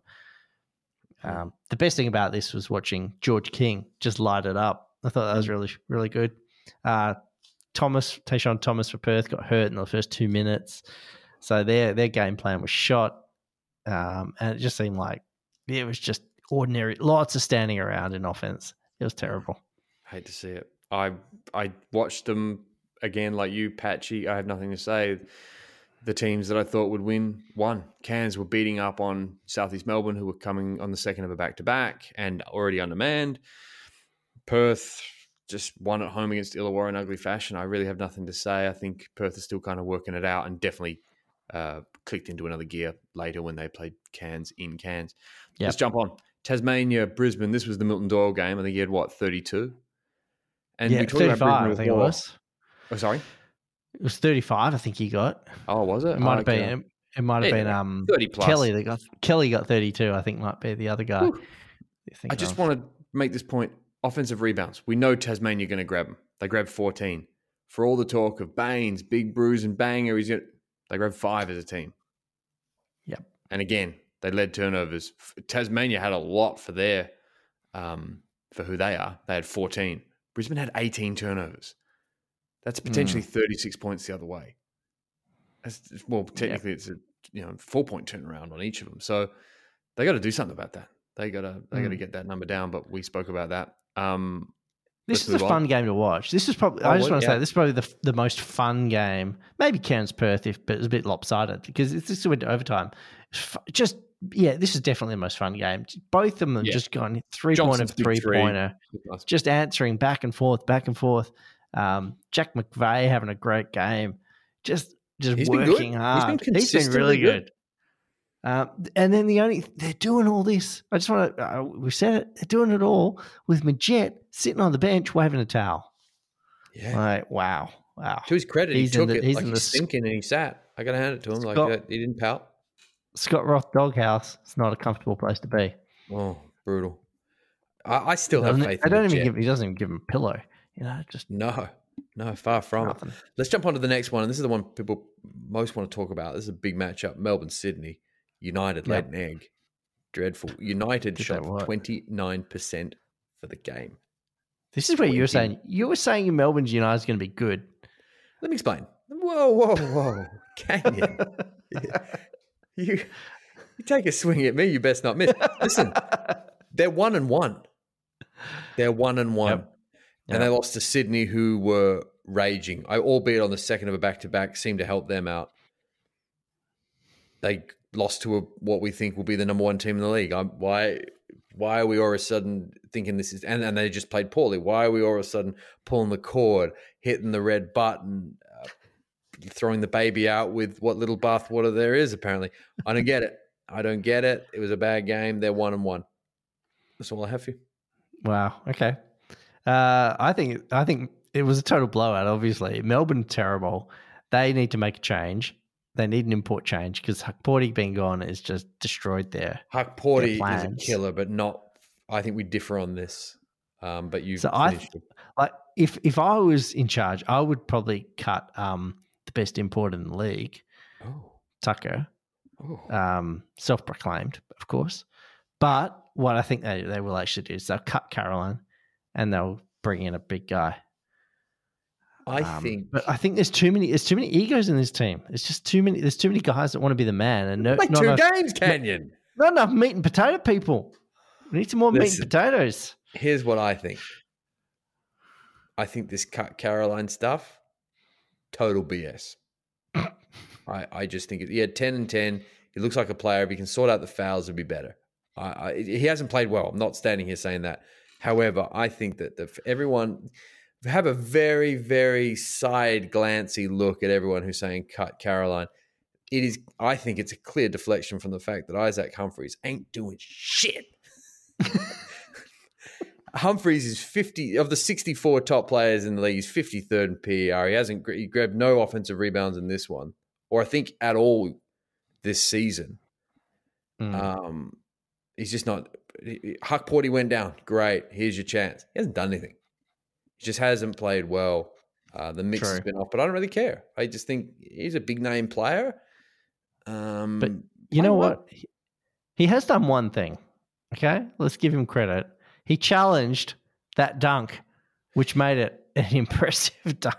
Um, the best thing about this was watching George King just light it up. I thought that was really, really good. Uh, Thomas, Tayshaun Thomas for Perth got hurt in the first two minutes. So their their game plan was shot. Um, and it just seemed like it was just ordinary, lots of standing around in offense. It was terrible. Hate to see it. I I watched them again like you, Patchy. I have nothing to say. The teams that I thought would win won. Cairns were beating up on Southeast Melbourne, who were coming on the second of a back-to-back and already undermanned. Perth just won at home against Illawarra in ugly fashion. I really have nothing to say. I think Perth is still kind of working it out and definitely uh, clicked into another gear later when they played Cairns in Cairns. Yep. Let's jump on. Tasmania, Brisbane. This was the Milton Doyle game. I think he had, what, thirty-two? And yeah, we talked about thirty-five, Brisbane I think it was. Oh, sorry? It was thirty-five, I think he got. Oh, was it? It might oh, have okay. been. It might have Yeah, been um, thirty plus. Kelly that got Kelly got thirty-two. I think might be the other guy. I just want to make this point: offensive rebounds. We know Tasmania are going to grab them. They grabbed fourteen. For all the talk of Baines, Big Bruce, and Banger, he's gonna, they grabbed five as a team. Yep. And again, they led turnovers. Tasmania had a lot for their um, for who they are. They had fourteen. Brisbane had eighteen turnovers. That's potentially mm. thirty-six points the other way. That's, well, technically, yep. it's a you know four point turnaround on each of them. So they got to do something about that. They got to they mm. got to get that number down. But we spoke about that. Um, this is a fun on. game to watch. This is probably. Oh, I just want to yeah. say this is probably the the most fun game. Maybe Cairns Perth, if but it was a bit lopsided because this is went to overtime. Just yeah, this is definitely the most fun game. Both of them yeah. just gone three pointer, three pointer, just answering back and forth, back and forth. Um, Jack McVeigh having a great game, just just He's working been hard. He's been, He's been really good. good. Um, and then the only they're doing all this. I just want to. Uh, we said it. They're doing it all with Majette sitting on the bench waving a towel. Yeah. Like wow, wow. To his credit, he's he took the, it he's like in he's the, thinking and he sat. I got to hand it to him. Scott, like uh, he didn't pout. Scott Roth doghouse. It's not a comfortable place to be. Oh, brutal. I, I still have faith. I don't in even Jet. give. He doesn't even give him a pillow. You know, just no. No, far from Nothing. it. Let's jump on to the next one. And this is the one people most want to talk about. This is a big matchup. Melbourne, Sydney. United Yep. laid an egg. Dreadful. United Did shot they what? twenty-nine percent for the game. This is where you were saying you were saying Melbourne's United's going to be good. Let me explain. Whoa, whoa, whoa. Canyon. you, you take a swing at me, you best not miss. Listen, they're one and one. They're one and one. Yep. And they lost to Sydney, who were raging. I, albeit on the second of a back-to-back, seemed to help them out. They lost to a, what we think will be the number one team in the league. I'm, why Why are we all of a sudden thinking this is... And, and they just played poorly. Why are we all of a sudden pulling the cord, hitting the red button, uh, throwing the baby out with what little bathwater there is, apparently? I don't get it. I don't get it. It was a bad game. They're one and one. That's all I have for you. Wow. Okay. Uh, I think I think it was a total blowout, obviously. Melbourne, terrible. They need to make a change. They need an import change because Huckporty being gone has just destroyed their Huckporty their is a killer, but not – I think we differ on this. Um, but you so I, like if if I was in charge, I would probably cut um, the best import in the league, oh. Tucker, Oh. um, self-proclaimed, of course. But what I think they, they will actually do is they'll cut Caroline and they'll bring in a big guy. I um, think, but I think there's too many. There's too many egos in this team. It's just too many. There's too many guys that want to be the man, and no, like not two enough, games, Canyon. Not enough meat and potato people. We need some more Listen, meat and potatoes. Here's what I think. I think this cut Caroline stuff, total B S. I, I just think it, yeah, ten and ten. He looks like a player. If he can sort out the fouls, it'd be better. I, I, he hasn't played well. I'm not standing here saying that. However, I think that the, everyone have a very, very side glancy look at everyone who's saying cut Caroline. It is. I think it's a clear deflection from the fact that Isaac Humphries ain't doing shit. Humphries is fifty of the sixty-four top players in the league. He's fifty-third in P E R. He hasn't he grabbed no offensive rebounds in this one, or I think at all this season. Mm. Um, he's just not. Huckporty went down. Great. Here's your chance. He hasn't done anything. He just hasn't played well. Uh, the mix True. has been off, but I don't really care. I just think he's a big name player. Um, but you know what? He, he has done one thing. Okay, let's give him credit. He challenged that dunk, which made it an impressive dunk.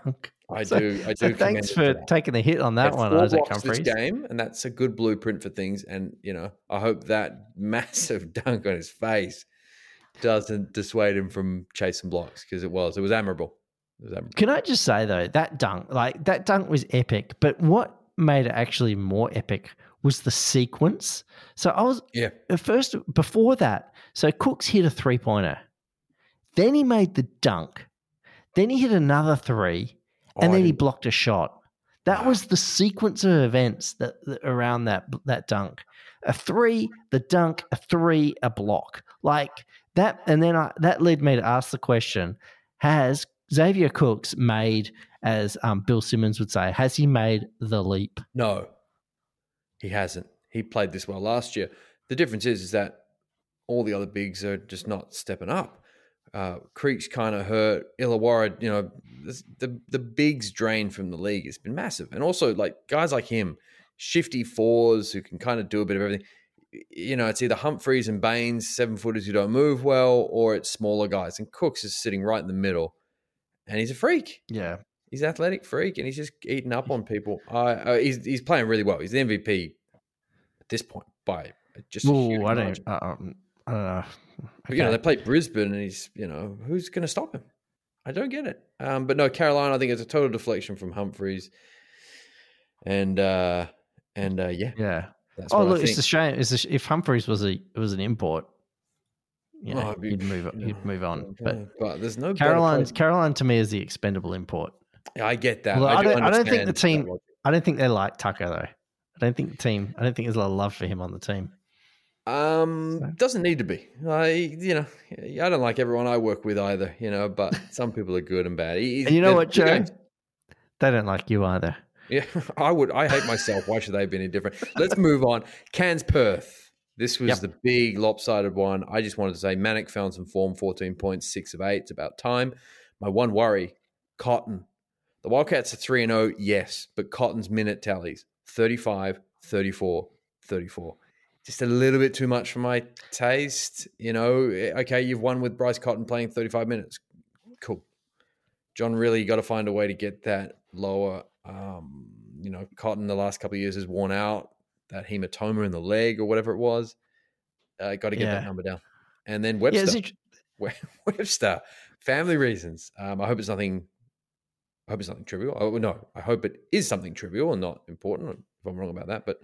I So- do. I do. So commend thanks him for that. taking the hit on that Had one, four Isaac blocks this Humphries. game, and that's a good blueprint for things. And you know, I hope that massive dunk on his face doesn't dissuade him from chasing blocks, because it was. It was admirable. It was admirable. Can I just say though, that dunk, like that dunk was epic, but what made it actually more epic was the sequence. So I was Yeah. at first before that. So Cooks hit a three pointer, then he made the dunk, then he hit another three, and Oh, I then he didn't- blocked a shot. That was the sequence of events that, that around that that dunk. A three, the dunk, a three, a block. Like that, and then I, that led me to ask the question: has Xavier Cooks made, as um, Bill Simmons would say, has he made the leap? No, he hasn't. He played this well last year. The difference is, is that all the other bigs are just not stepping up. Uh, Creek's kind of hurt. Illawarra, you know, this, the the bigs drain from the league has been massive, and also like guys like him, shifty fours who can kind of do a bit of everything. You know, it's either Humphreys and Baines, seven footers who don't move well, or it's smaller guys. And Cooks is sitting right in the middle, and he's a freak. Yeah. He's an athletic freak, and he's just eating up on people. Uh, uh, he's he's playing really well. He's the M V P at this point by just a huge Ooh, I margin. don't, uh, I don't know. But, you know, Okay. they play Brisbane, and he's, you know, who's going to stop him? I don't get it. Um, but no, Carolina, I think it's a total deflection from Humphreys, and uh, and uh, yeah, Yeah. that's Oh, what look, I it's think. a shame. It's a sh- if Humphreys was a was an import, you know, Oh, it'd be- he'd move you he'd move on. But Yeah, but there's no better Caroline, place- Caroline to me is the expendable import. Yeah, I get that. Although I, do don't, I don't think the understand team. that logic. I don't think they like Tucker though. I don't think the team. I don't think there's a lot of love for him on the team. Um, So- doesn't need to be. I, you know, I don't like everyone I work with either. You know, but some people are good and bad. He- And you know there's what, two Joe? games. They don't like you either. Yeah, I would. I hate myself. Why should they be any different? Let's move on. Cairns Perth. This was Yep. the big lopsided one. I just wanted to say Manic found some form, fourteen points, six of eight. It's about time. My one worry, Cotton. The Wildcats are three and oh, yes, but Cotton's minute tallies, thirty-five, thirty-four, thirty-four. Just a little bit too much for my taste. You know, okay, you've won with Bryce Cotton playing thirty-five minutes. Cool. John really got to find a way to get that lower. Um, you know, Cotton the last couple of years has worn out, that hematoma in the leg or whatever it was. Uh, got to get Yeah. that number down. And then Yeah, Webster. it's int- We- Webster, family reasons. Um, I hope it's nothing. I hope it's nothing trivial. Oh, no, I hope it is something trivial and not important. If I'm wrong about that, but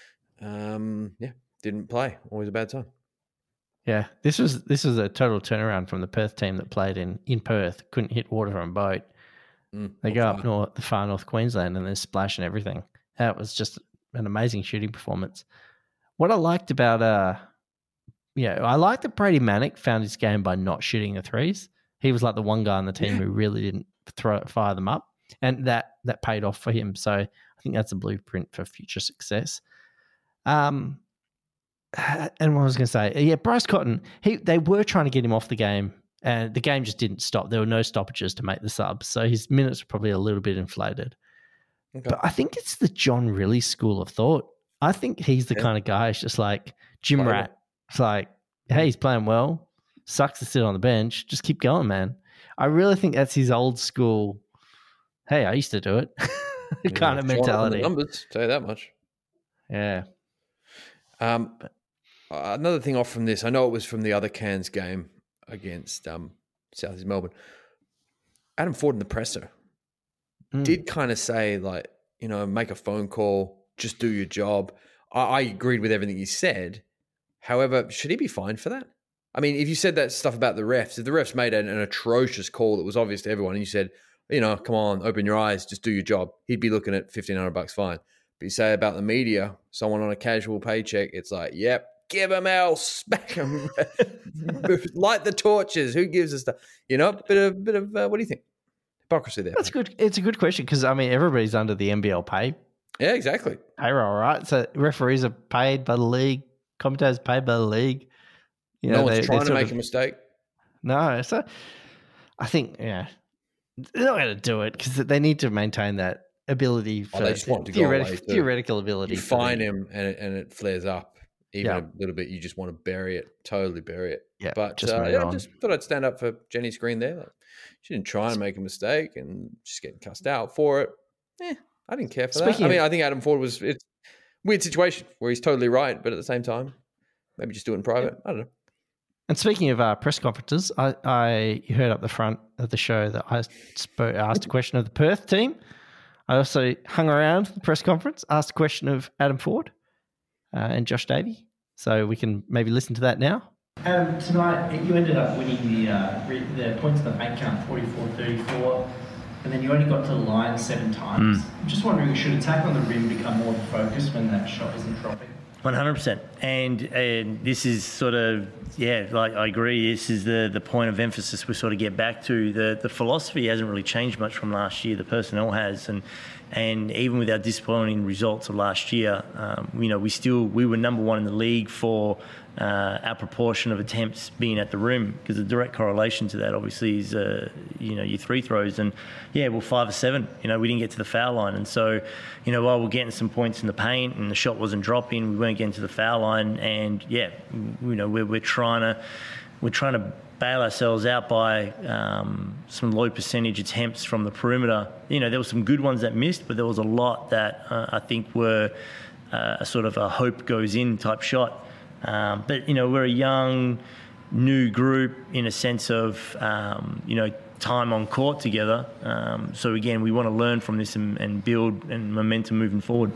um, yeah, didn't play. Always a bad time. yeah. This was this was a total turnaround from the Perth team that played in in Perth. Couldn't hit water from a boat. Mm, They not go far. up north, the far north Queensland, and they're splashing everything. That was just an amazing shooting performance. What I liked about, uh, yeah, I liked that Brady Manick found his game by not shooting the threes. He was like the one guy on the team Yeah. who really didn't throw fire them up, and that that paid off for him. So I think that's a blueprint for future success. Um, and what I was going to say, yeah, Bryce Cotton, he they were trying to get him off the game, and the game just didn't stop. There were no stoppages to make the subs, so his minutes were probably a little bit inflated. Okay. But I think it's the John Riley school of thought. I think he's the Yeah. kind of guy who's just like Jim Play Rat. It's like, hey, he's playing well. Sucks to sit on the bench. Just keep going, man. I really think that's his old school. Hey, I used to do it. Yeah, kind of showing up on the mentality. numbers, tell you that much. Yeah. Um, uh, another thing off from this, I know it was from the other Cairns game against um, South East Melbourne. Adam Ford in the presser Mm. did kind of say, like, you know, make a phone call, just do your job. I, I agreed with everything he said. However, should he be fined for that? I mean, if you said that stuff about the refs, if the refs made an, an atrocious call that was obvious to everyone, and you said, you know, come on, open your eyes, just do your job, he'd be looking at fifteen hundred bucks fine. But you say about the media, someone on a casual paycheck, it's like, yep, give him else, smack him, light the torches. Who gives us that? You know, bit of, bit of, uh, what do you think? Hypocrisy there. That's good. It's a good question because, I mean, everybody's under the N B L pay Yeah, exactly. payroll, right? So referees are paid by the league, commentators paid by the league. You no know, one's they- trying they're to sort make of- a mistake. No, so I think, yeah, they're not going to do it because they need to maintain that ability for Oh, they just want it to go theoretic- away too. theoretical ability. You for fine the- him and it, and it flares up. even Yeah. a little bit, you just want to bury it, totally bury it. Yeah, but just uh, move yeah, I on. just thought I'd stand up for Jenny Screen there. Like, she didn't try and make a mistake and just getting cussed out for it. Eh, I didn't care for Speaking that. I mean, of- I think Adam Ford was it's a weird situation where he's totally right, but at the same time, maybe just do it in private. I don't know. And speaking of uh, press conferences, I, I you heard up the front of the show that I spoke, asked a question of the Perth team. I also hung around the press conference, asked a question of Adam Ford uh, and Josh Davey. So we can maybe listen to that now. Um, tonight, you ended up winning the uh, re- the points in the bank count, forty-four thirty-four, and then you only got to the line seven times. I'm just wondering, should attack on the rim become more of a focus when that shot isn't dropping? one hundred percent. And and this is sort of, yeah, like I agree, this is the, the point of emphasis we sort of get back to. The the philosophy hasn't really changed much from last year. The personnel has. And and even with our disappointing results of last year, um, you know, we still, we were number one in the league for uh, our proportion of attempts being at the rim, because the direct correlation to that obviously is, uh, you know, your three throws. And yeah, well, five or seven, you know, we didn't get to the foul line. And so, you know, while we're getting some points in the paint and the shot wasn't dropping, we weren't getting to the foul line. And yeah, you know, we're, we're trying to, we're trying to bail ourselves out by um, some low percentage attempts from the perimeter. You know, there were some good ones that missed, but there was a lot that uh, I think were uh, a sort of a hope goes in type shot. Um, but, you know, we're a young, new group in a sense of, um, you know, time on court together. Um, so, again, we want to learn from this and, and build and momentum moving forward.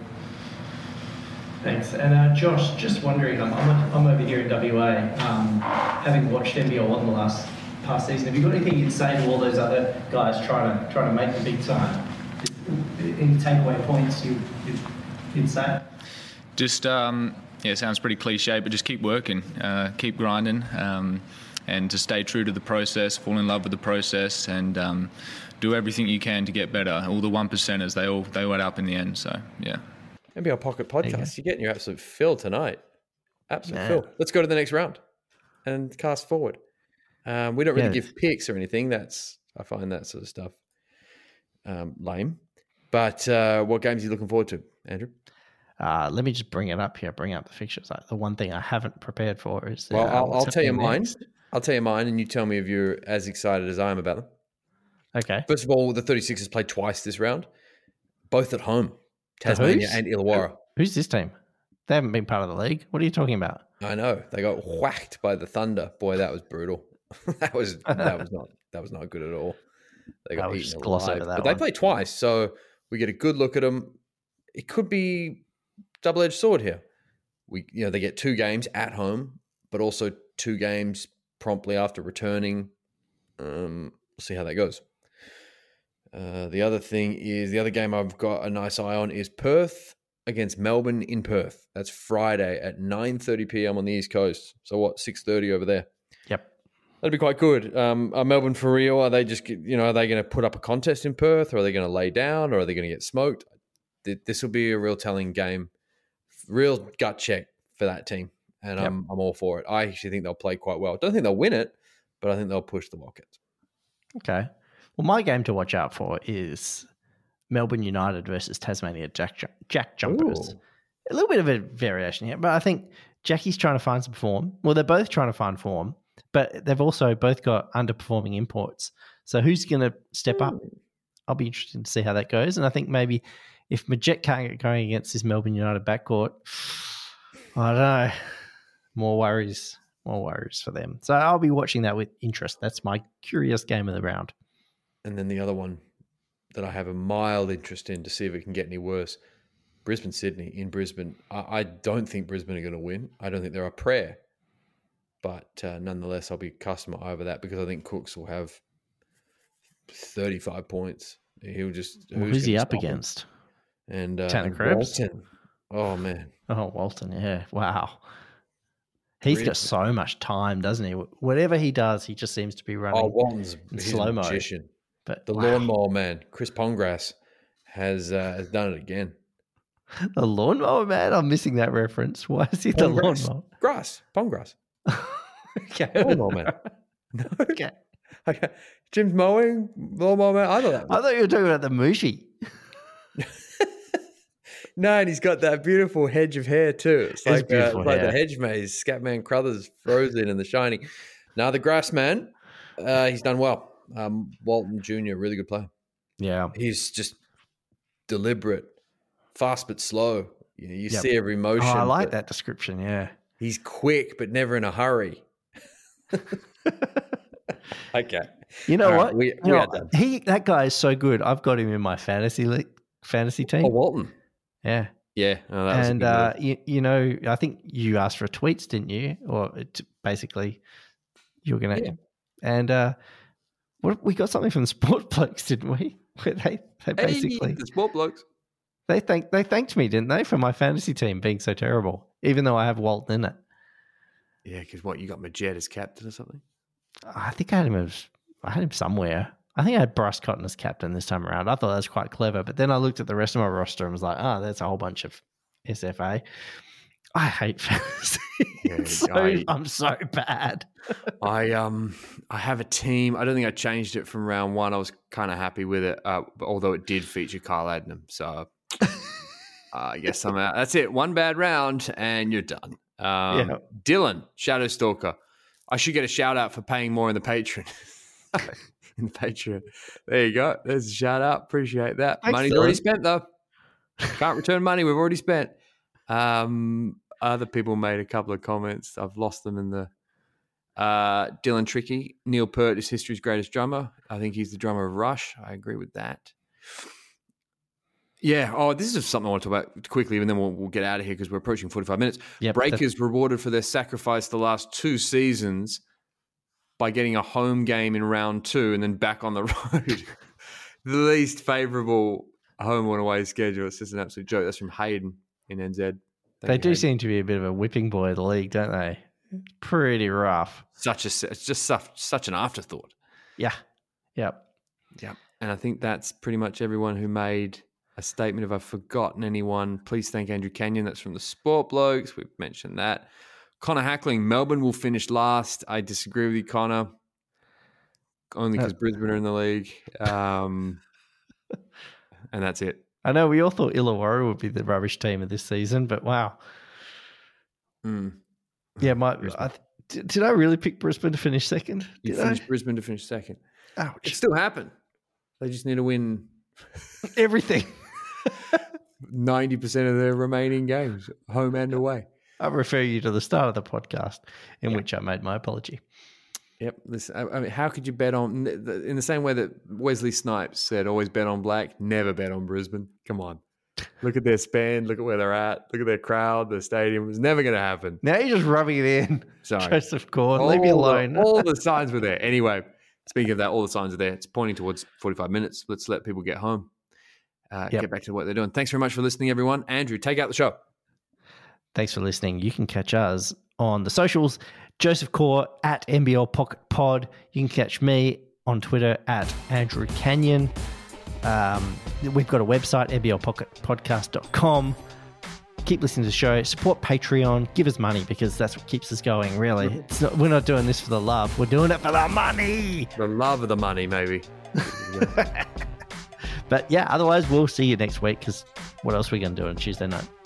Thanks. And uh, Josh, just wondering, I'm, I'm, I'm over here in W A, um, having watched N B L one the last past season. Have you got anything you'd say to all those other guys trying to trying to make the big time? Any takeaway points you, you'd, you'd say? Just, um, yeah, it sounds pretty cliche, but just keep working, uh, keep grinding, um, and to stay true to the process, fall in love with the process, and um, do everything you can to get better. All the one percenters, they all they all add up in the end. So, yeah. Maybe our Pocket Podcast. You You're getting your absolute fill tonight. Absolute Man. fill. Let's go to the next round and cast forward. Um, we don't really Yeah. give picks or anything. That's I find that sort of stuff um, lame. But uh, what games are you looking forward to, Andrew? Uh, let me just bring it up here, bring up the fixtures. Like, the one thing I haven't prepared for is... Well, uh, I'll, what's I'll tell you happening mine. next. I'll tell you mine, and you tell me if you're as excited as I am about them. Okay. First of all, the thirty-sixers played twice this round, both at home, Tasmania who's? and Illawarra. Who's this team? They haven't been part of the league. What are you talking about? I know they got whacked by the Thunder. Boy, that was brutal. that was that was not that was not good at all. They got I would eaten just gloss alive. over that But they one. played twice, so we get a good look at them. It could be double-edged sword here. We, you know, they get two games at home, but also two games promptly after returning. Um, we'll see how that goes. Uh, the other thing is the other game I've got a nice eye on is Perth against Melbourne in Perth. That's Friday at nine thirty p.m. on the East Coast. So what, six thirty over there? Yep. That'd be quite good. Um, are Melbourne for real? Are they just, you know, are they going to put up a contest in Perth, or are they going to lay down, or are they going to get smoked? This will be a real telling game, real gut check for that team, and Yep. I'm I'm all for it. I actually think they'll play quite well. Don't think they'll win it, but I think they'll push the Wildcats. Okay. Well, my game to watch out for is Melbourne United versus Tasmania Jack, Jack Jumpers. Ooh. A little bit of a variation here, but I think Jackie's trying to find some form. Well, they're both trying to find form, but they've also both got underperforming imports. So who's going to step up? I'll be interested to see how that goes. And I think maybe if Majek can't get going against this Melbourne United backcourt, I don't know. More worries, more worries for them. So I'll be watching that with interest. That's my curious game of the round. And then the other one that I have a mild interest in to see if it can get any worse, Brisbane Sydney in Brisbane. I, I don't think Brisbane are going to win. I don't think they're a prayer, but uh, nonetheless, I'll be casting my eye over that because I think Cooks will have thirty-five points. He'll just Well, who's he gonna up stop him? against? And uh, Tanner and Krebs? Walton. Oh man, Oh, Walton, yeah. Wow. He's Really? got so much time, doesn't he? Whatever he does, he just seems to be running oh Walton's in he's slow a mo. magician. But The wow. lawnmower man, Chris Pongrass, has uh, has done it again. The lawnmower man? I'm missing that reference. Why is he the Pongrass. lawnmower? Grass, Pongrass, Okay. lawnmower man. No, Okay. okay. Jim's mowing, lawnmower man. I thought that. I thought you were talking about the Mushi. No, and he's got that beautiful hedge of hair too. It's like, uh, beautiful like hair. the hedge maze, Scatman Crothers, Frozen and The Shining. Now the Grass Man, uh, he's done well. Um, Walton Junior, really good player. Yeah. He's just deliberate, fast but slow. You know, you Yep. see every motion. Oh, I like but that description. Yeah. He's quick, but never in a hurry. Okay. You know All right, what? we- You we know, are done. he that guy is so good. I've got him in my fantasy league, fantasy team. Oh, Walton. Yeah. Yeah. Oh, that was a And good uh, move. you, you know, I think you asked for tweets, didn't you? Or it, basically, you were going to. Yeah. And uh, what, we got something from the Sport Blokes, didn't we? Where they, they basically Hey, the sport blokes. they thank they thanked me, didn't they, for my fantasy team being so terrible, even though I have Walton in it. Yeah, because what, you got Majed as captain or something? I think I had him as I had him somewhere. I think I had Bryce Cotton as captain this time around. I thought that was quite clever, but then I looked at the rest of my roster and was like, "Oh, that's a whole bunch of S F A." I hate fantasy. Yeah, It's so, I- I'm so bad. I um I have a team. I don't think I changed it from round one. I was kind of happy with it, uh, although it did feature Kyle Adnam. So uh, I guess I'm out. That's it. One bad round and you're done. Um, Yeah. Dylan, Shadow Stalker. I should get a shout out for paying more in the Patreon. in the Patreon. There you go. There's a shout out. Appreciate that. Thanks, Money's already Dylan. spent though. Can't return money we've already spent. Um, other people made a couple of comments. I've lost them in the uh, Dylan Tricky. Neil Peart is history's greatest drummer. I think he's the drummer of Rush. I agree with that. Yeah. Oh, this is something I want to talk about quickly, and then we'll, we'll get out of here because we're approaching forty-five minutes. Yep, Breakers rewarded for their sacrifice the last two seasons by getting a home game in round two and then back on the road. The least favourable home and away schedule. It's just an absolute joke. That's from Hayden in N Z. Thank They you, do Hayden. seem to be a bit of a whipping boy of the league, don't they? Pretty rough. Such a it's just such, such an afterthought. Yeah. Yep. Yeah, and I think that's pretty much everyone who made a statement. If I've forgotten anyone, please thank Andrew Canyon. That's from the Sport Blokes. We've mentioned that. Connor Hackling, Melbourne will finish last. I disagree with you, Connor. Only because Uh, Brisbane are in the league. Um, and that's it. I know we all thought Illawarra would be the rubbish team of this season, but wow. Mm. Yeah, my I, did, did I really pick Brisbane to finish second? You Did I? finished Brisbane to finish second. It Ouch. still happened. They just need to win Everything. ninety percent of their remaining games, home and away. I refer you to the start of the podcast in which I made my apology. Yep. This, I I mean, how could you bet on, in the same way that Wesley Snipes said, always bet on black, never bet on Brisbane? Come on. Look at their span. Look at where they're at. Look at their crowd, the stadium. It's never going to happen. Now you're just rubbing it in. Sorry. Joseph Gordon, leave me All the- alone. all the signs were there. Anyway, speaking of that, all the signs are there. It's pointing towards forty-five minutes. Let's let people get home, uh, Yep. get back to what they're doing. Thanks very much for listening, everyone. Andrew, take out the show. Thanks for listening. You can catch us on the socials, Joseph Core at N B L Pocket Pod. You can catch me on Twitter at Andrew Canyon. Um, we've got a website, N B L pocket podcast dot com. Keep listening to the show. Support Patreon. Give us money because that's what keeps us going, really. It's not, we're not doing this for the love. We're doing it for the money. The love of the money, maybe. But yeah, otherwise, we'll see you next week because what else are we going to do on Tuesday night?